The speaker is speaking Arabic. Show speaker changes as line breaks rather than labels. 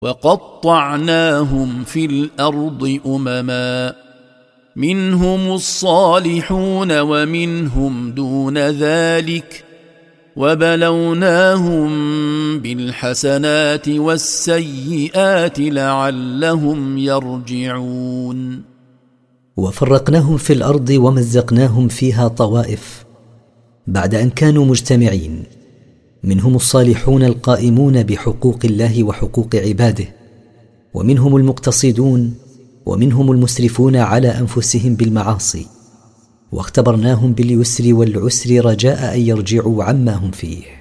وقطعناهم في الأرض أمما منهم الصالحون ومنهم دون ذلك وبلوناهم بالحسنات والسيئات لعلهم يرجعون.
وفرقناهم في الأرض ومزقناهم فيها طوائف بعد أن كانوا مجتمعين، منهم الصالحون القائمون بحقوق الله وحقوق عباده، ومنهم المقتصدون، ومنهم المسرفون على أنفسهم بالمعاصي، واختبرناهم باليسر والعسر رجاء أن يرجعوا عما هم فيه.